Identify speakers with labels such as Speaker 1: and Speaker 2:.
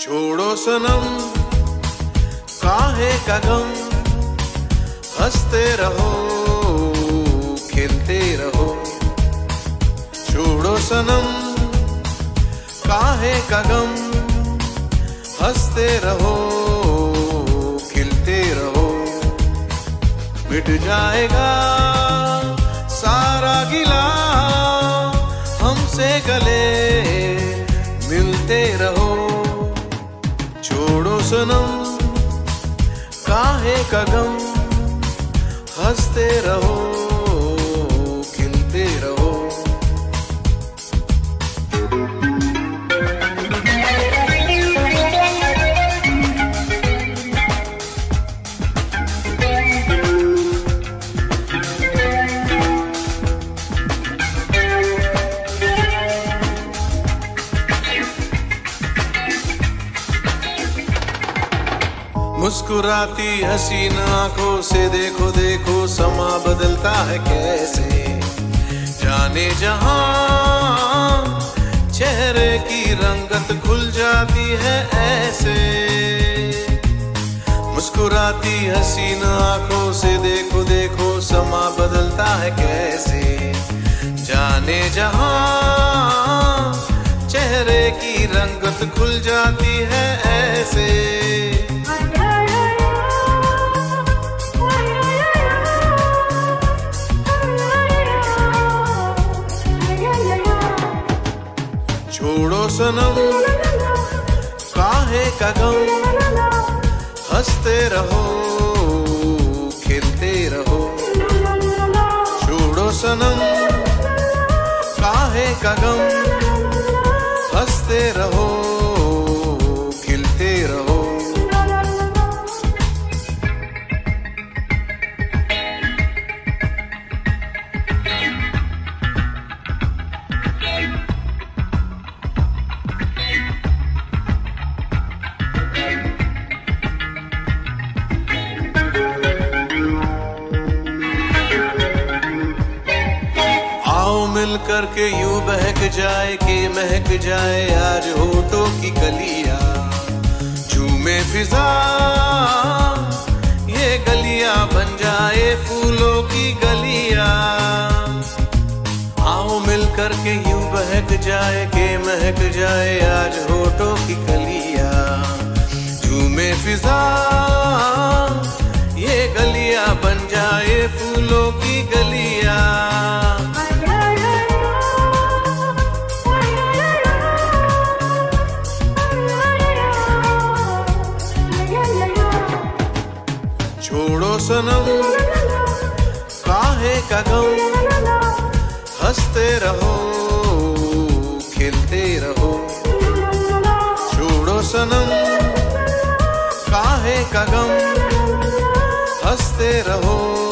Speaker 1: छोड़ो सनम काहे का गम, हंसते रहो खेलते रहो। छोड़ो सनम काहे का गम, हंसते रहो खिलते रहो। मिट जाएगा सारा गिला, हमसे गले मिलते रहो। छोड़ो सनम काहे का गम, हंसते रहो खिलते रहो। मुस्कुराती हसीन आंखों से देखो देखो, समा बदलता है कैसे। जाने जहां चेहरे की रंगत खुल जाती है ऐसे। मुस्कुराती हसीन आंखों से देखो देखो, समा बदलता है कैसे। जाने जहां चेहरे की रंगत खुल जाती है ऐसे। छोड़ो सनम काहे का गम, हंसते रहो खेलते रहो। छोड़ो सनम काहे का गम, हंसते रहो खिलते रहो। मिल करके यूं बहक जाए कि महक जाए आज होठों की कलियां। झूमे फिजा ये गलियां बन जाए फूलों की गलियां। आओ मिल करके यूं बहक जाए कि महक जाए आज होठों की कलियां। झूमे फिजा ये गलियां बन जाए फूलों की गलियां। छोड़ो सनम काहे का गम, हंसते रहो खेलते रहो। छोड़ो सनम काहे का गम, हंसते रहो